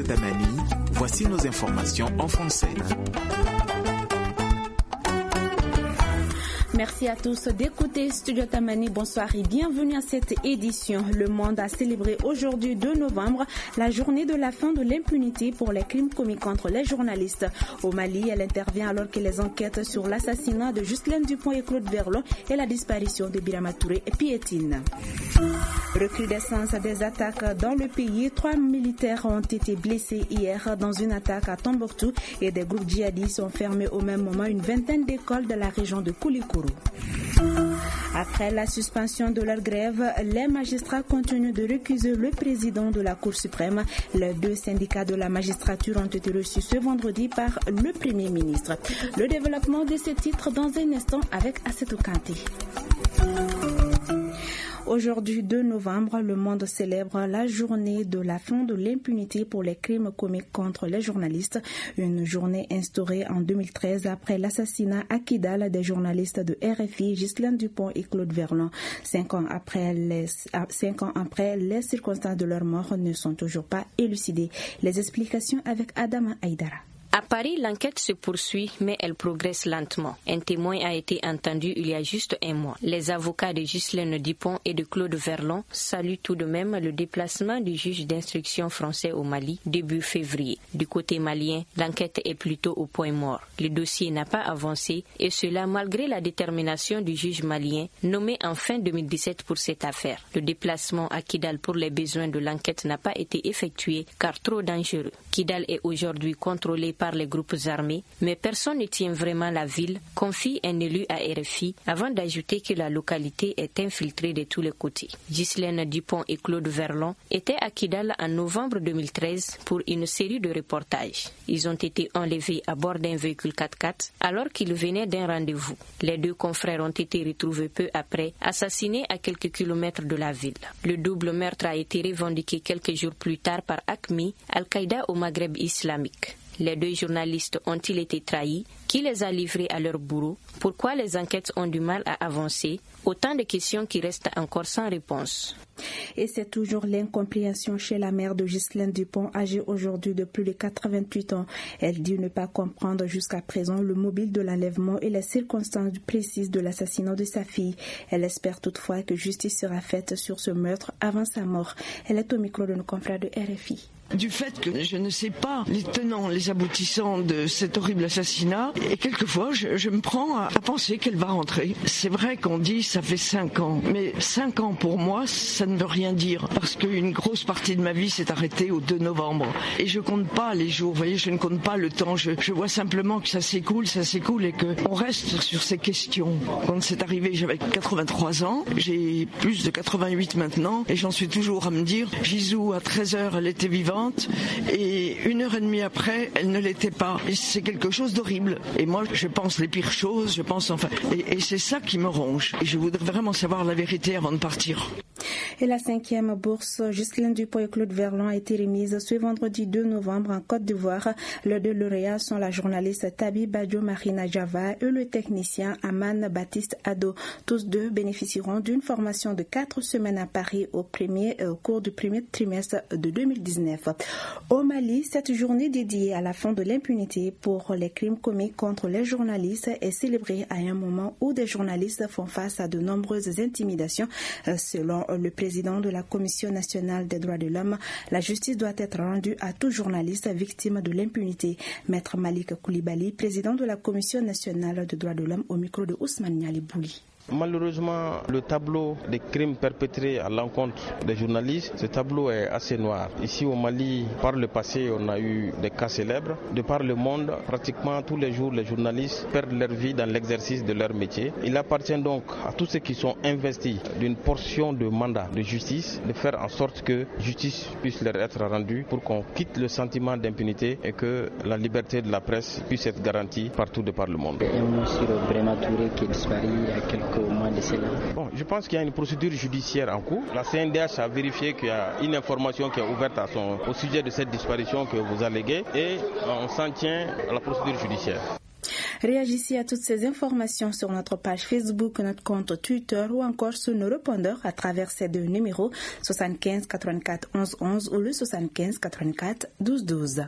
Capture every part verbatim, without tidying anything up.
Studio Tamani, voici nos informations en français. Merci à tous d'écouter Studio Tamani. Bonsoir et bienvenue à cette édition. Le monde a célébré aujourd'hui deux novembre la journée de la fin de l'impunité pour les crimes commis contre les journalistes. Au Mali, elle intervient alors que les enquêtes sur l'assassinat de Ghislaine Dupont et Claude Verlon et la disparition de Birama Touré piétinent. Recrudescence des attaques dans le pays. Trois militaires ont été blessés hier dans une attaque à Tombouctou et des groupes djihadistes ont fermé au même moment une vingtaine d'écoles de la région de Koulikoro. Après la suspension de leur grève, les magistrats continuent de récuser le président de la Cour suprême. Les deux syndicats de la magistrature ont été reçus ce vendredi par le Premier ministre. Le développement de ces titres dans un instant avec Assetou Kanté. Aujourd'hui, deux novembre, le monde célèbre la journée de la fin de l'impunité pour les crimes commis contre les journalistes. Une journée instaurée en deux mille treize après l'assassinat à Kidal des journalistes de R F I, Ghislaine Dupont et Claude Verlon. Cinq ans après les, cinq ans après, les circonstances de leur mort ne sont toujours pas élucidées. Les explications avec Adama Aïdara. À Paris, l'enquête se poursuit, mais elle progresse lentement. Un témoin a été entendu il y a juste un mois. Les avocats de Ghislaine Dupont et de Claude Verlon saluent tout de même le déplacement du juge d'instruction français au Mali début février. Du côté malien, l'enquête est plutôt au point mort. Le dossier n'a pas avancé, et cela malgré la détermination du juge malien nommé en fin deux mille dix-sept pour cette affaire. Le déplacement à Kidal pour les besoins de l'enquête n'a pas été effectué car trop dangereux. Kidal est aujourd'hui contrôlé par par les groupes armés, mais personne ne tient vraiment la ville, confie un élu à R F I, avant d'ajouter que la localité est infiltrée de tous les côtés. Ghislaine Dupont et Claude Verlon étaient à Kidal en novembre deux mille treize pour une série de reportages. Ils ont été enlevés à bord d'un véhicule quatre-quatre alors qu'ils venaient d'un rendez-vous. Les deux confrères ont été retrouvés peu après, assassinés à quelques kilomètres de la ville. Le double meurtre a été revendiqué quelques jours plus tard par A Q M I, Al-Qaïda au Maghreb islamique. Les deux journalistes ont-ils été trahis? Qui les a livrés à leur bourreau? Pourquoi les enquêtes ont du mal à avancer? Autant de questions qui restent encore sans réponse. Et c'est toujours l'incompréhension chez la mère de Ghislaine Dupont, âgée aujourd'hui de plus de quatre-vingt-huit ans. Elle dit ne pas comprendre jusqu'à présent le mobile de l'enlèvement et les circonstances précises de l'assassinat de sa fille. Elle espère toutefois que justice sera faite sur ce meurtre avant sa mort. Elle est au micro de nos confrères de R F I. Du fait que je ne sais pas les tenants, les aboutissants de cet horrible assassinat, et quelquefois je, je me prends à, à penser qu'elle va rentrer. C'est vrai qu'on dit ça fait cinq ans, mais cinq ans pour moi ça ne veut rien dire, parce qu'une grosse partie de ma vie s'est arrêtée au deux novembre, et je compte pas les jours, vous voyez, je ne compte pas le temps, je, je vois simplement que ça s'écoule, ça s'écoule, et qu'on reste sur ces questions. Quand c'est arrivé, j'avais quatre-vingt-trois ans, j'ai plus de quatre-vingt-huit maintenant, et j'en suis toujours à me dire, Gisou à treize heures elle était vivante, et une heure et demie après, elle ne l'était pas. Et c'est quelque chose d'horrible. Et moi, je pense les pires choses, je pense enfin... Et, et c'est ça qui me ronge. Et je voudrais vraiment savoir la vérité avant de partir. Et la cinquième bourse Ghislaine Dupont et Claude Verlon a été remise ce vendredi deux novembre en Côte d'Ivoire. Les deux lauréats sont la journaliste Tabi Badio Marina Java et le technicien Aman Baptiste Ado. Tous deux bénéficieront d'une formation de quatre semaines à Paris au, premier, au cours du premier trimestre de deux mille dix-neuf. Au Mali, cette journée dédiée à la fin de l'impunité pour les crimes commis contre les journalistes est célébrée à un moment où des journalistes font face à de nombreuses intimidations. Selon le président de la Commission nationale des droits de l'homme, la justice doit être rendue à tout journaliste victime de l'impunité. Maître Malik Koulibaly, président de la Commission nationale des droits de l'homme, au micro de Ousmane Niali Bouli. Malheureusement, le tableau des crimes perpétrés à l'encontre des journalistes, ce tableau est assez noir. Ici au Mali, par le passé, on a eu des cas célèbres. De par le monde, pratiquement tous les jours, les journalistes perdent leur vie dans l'exercice de leur métier. Il appartient donc à tous ceux qui sont investis d'une portion de mandat de justice de faire en sorte que justice puisse leur être rendue pour qu'on quitte le sentiment d'impunité et que la liberté de la presse puisse être garantie partout de par le monde. Et monsieur Birama Touré qui est disparu il y a quelques au moins de cela. Bon, je pense qu'il y a une procédure judiciaire en cours. La C N D H a vérifié qu'il y a une information qui est ouverte à son, au sujet de cette disparition que vous alléguez et on s'en tient à la procédure judiciaire. Réagissez à toutes ces informations sur notre page Facebook, notre compte Twitter ou encore sur nos répondeurs à travers ces deux numéros soixante-quinze quatre-vingt-quatre onze onze ou le soixante-quinze quatre-vingt-quatre douze douze.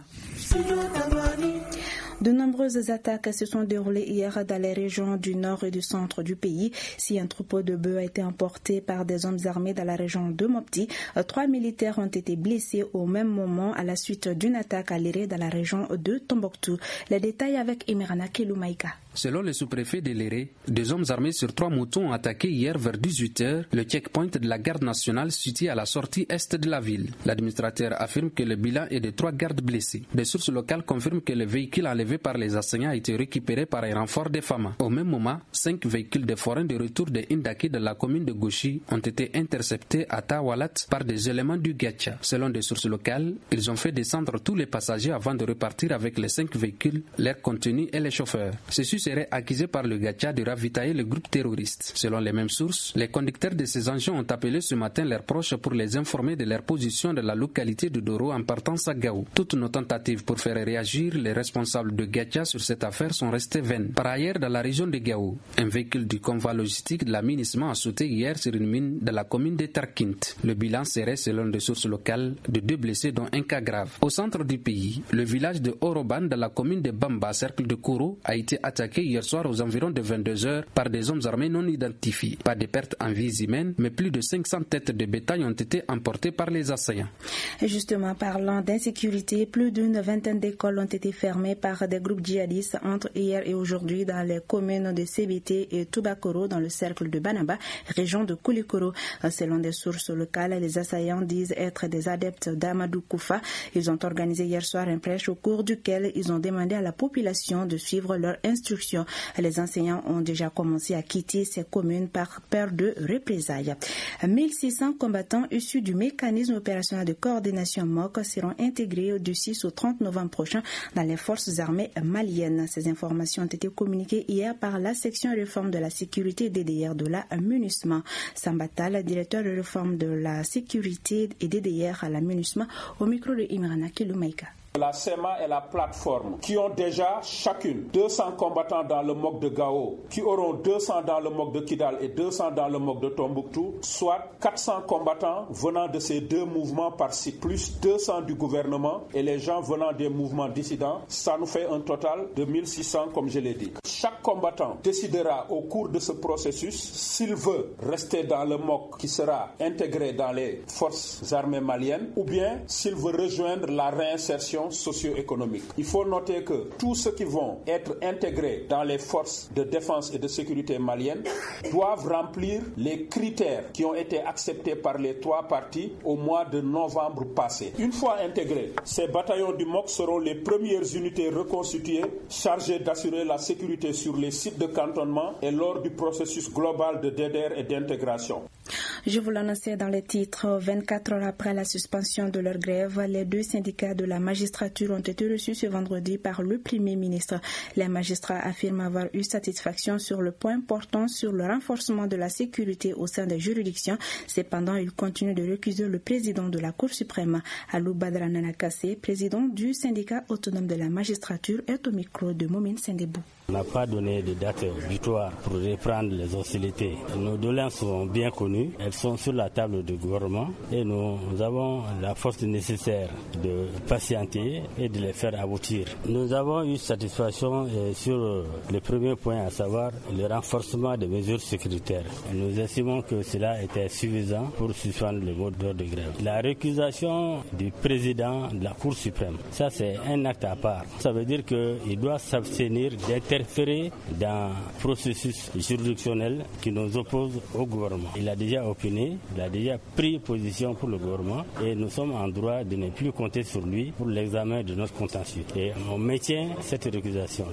De nombreuses attaques se sont déroulées hier dans les régions du nord et du centre du pays. Si un troupeau de bœufs a été emporté par des hommes armés dans la région de Mopti, trois militaires ont été blessés au même moment à la suite d'une attaque à Léré dans la région de Tombouctou. Les détails avec Emirana Keloumaïka. Selon le sous-préfet de Léré, deux hommes armés sur trois motos ont attaqué hier vers dix-huit heures le checkpoint de la garde nationale situé à la sortie est de la ville. L'administrateur affirme que le bilan est de trois gardes blessés. Des sources locales confirment que le véhicule enlevé par les assaillants a été récupéré par un renfort des F A M A. Au même moment, cinq véhicules de forains de retour de Indaki de la commune de Gouchi ont été interceptés à Tawalat par des éléments du Gacha. Selon des sources locales, ils ont fait descendre tous les passagers avant de repartir avec les cinq véhicules, leur contenu et les chauffeurs. Ceci serait accusé par le Gacha de ravitailler le groupe terroriste. Selon les mêmes sources, les conducteurs de ces engins ont appelé ce matin leurs proches pour les informer de leur position de la localité de Doro en partant à Gao. Toutes nos tentatives pour faire réagir les responsables de Gacha sur cette affaire sont restées vaines. Par ailleurs, dans la région de Gao, un véhicule du convoi logistique de la MINISMA a sauté hier sur une mine de la commune de Tarkint. Le bilan serait, selon des sources locales, de deux blessés dont un cas grave. Au centre du pays, le village de Oroban de la commune de Bamba, cercle de Kourou, a été attaqué hier soir aux environs de vingt-deux heures par des hommes armés non identifiés. Pas de pertes en vies humaines, mais plus de cinq cents têtes de bétail ont été emportées par les assaillants. Et justement, parlant d'insécurité, plus d'une vingtaine d'écoles ont été fermées par des groupes djihadistes entre hier et aujourd'hui dans les communes de Sébité et Toubakoro dans le cercle de Banaba, région de Koulikoro. Selon des sources locales, les assaillants disent être des adeptes d'Amadou Koufa. Ils ont organisé hier soir un prêche au cours duquel ils ont demandé à la population de suivre leurs instructions. Les enseignants ont déjà commencé à quitter ces communes par peur de représailles. mille six cents combattants issus du mécanisme opérationnel de coordination M O C seront intégrés du six au trente novembre prochain dans les forces armées maliennes. Ces informations ont été communiquées hier par la section réforme de la sécurité D D R de la MINUSMA. Sambatal, directeur de réforme de la sécurité et D D R à la MINUSMA, au micro de Imrana Keloumaïka. La S E M A et la plateforme qui ont déjà chacune deux cents combattants dans le M O C de Gao, qui auront deux cents dans le M O C de Kidal et deux cents dans le M O C de Tombouctou, soit quatre cents combattants venant de ces deux mouvements par site, plus deux cents du gouvernement et les gens venant des mouvements dissidents. Ça nous fait un total de mille six cents comme je l'ai dit. Chaque combattant décidera au cours de ce processus s'il veut rester dans le M O C qui sera intégré dans les forces armées maliennes ou bien s'il veut rejoindre la réinsertion socio-économique. Il faut noter que tous ceux qui vont être intégrés dans les forces de défense et de sécurité maliennes doivent remplir les critères qui ont été acceptés par les trois parties au mois de novembre passé. Une fois intégrés, ces bataillons du M O C seront les premières unités reconstituées chargées d'assurer la sécurité sur les sites de cantonnement et lors du processus global de D D R et d'intégration. Je vous l'annonçais dans les titres, vingt-quatre heures après la suspension de leur grève, les deux syndicats de la magistrature ont été reçus ce vendredi par le Premier ministre. Les magistrats affirment avoir eu satisfaction sur le point portant sur le renforcement de la sécurité au sein des juridictions. Cependant, ils continuent de récuser le président de la Cour suprême. Alou Badra Nanakassé, président du syndicat autonome de la magistrature, est au micro de Momine Sendebou. On n'a pas donné de date butoir pour reprendre les hostilités. Nos doléances sont bien connues, elles sont sur la table du gouvernement et nous avons la force nécessaire de patienter et de les faire aboutir. Nous avons eu satisfaction sur le premier point, à savoir le renforcement des mesures sécuritaires. Nous estimons que cela était suffisant pour suspendre le mode d'ordre de grève. La récusation du président de la Cour suprême, ça c'est un acte à part. Ça veut dire qu'il doit s'abstenir d'être interférer dans le processus juridictionnel qui nous oppose au gouvernement. Il a déjà opiné, il a déjà pris position pour le gouvernement et nous sommes en droit de ne plus compter sur lui pour l'examen de notre contentieux. Et on maintient cette récusation.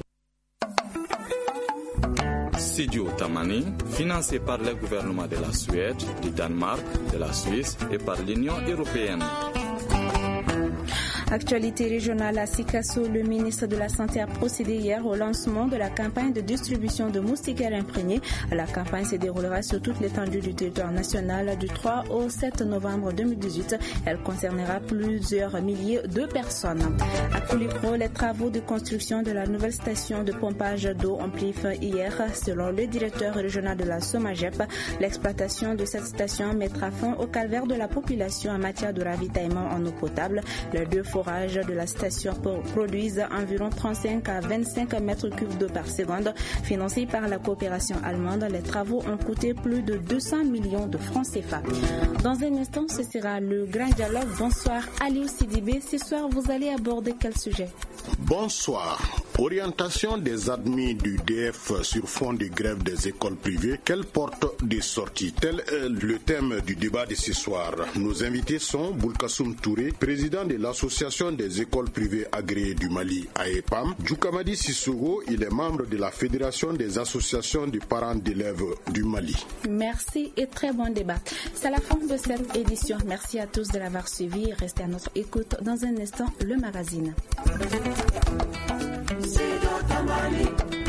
Studio Tamani, financé par le gouvernement de la Suède, du Danemark, de la Suisse et par l'Union européenne. Actualité régionale à Sikasso, le ministre de la Santé a procédé hier au lancement de la campagne de distribution de moustiquaires imprégnés. La campagne se déroulera sur toute l'étendue du territoire national du trois au sept novembre deux mille dix-huit. Elle concernera plusieurs milliers de personnes. À Koulikro, les travaux de construction de la nouvelle station de pompage d'eau ont pris fin hier. Selon le directeur régional de la SOMAGEP, l'exploitation de cette station mettra fin au calvaire de la population en matière de ravitaillement en eau potable. Les deux forages de la station produisent environ trente-cinq à vingt-cinq mètres cubes d'eau par seconde. Financés par la coopération allemande, les travaux ont coûté plus de deux cents millions de francs C F A. Dans un instant, ce sera le grand dialogue. Bonsoir Aliou Sidibé. Ce soir, vous allez aborder quel sujet? Bonsoir. Orientation des admis du D F sur fond de grève des écoles privées. Quelle porte de sortie? Tel est le thème du débat de ce soir. Nos invités sont Boulkassoum Touré, président de l'association des écoles privées agréées du Mali, A E P A M. Djoukamadi Sissogo, il est membre de la Fédération des associations de parents d'élèves du Mali. Merci et très bon débat. C'est la fin de cette édition. Merci à tous de l'avoir suivi. Restez à notre écoute. Dans un instant, le magazine. C'est dans ta Mali.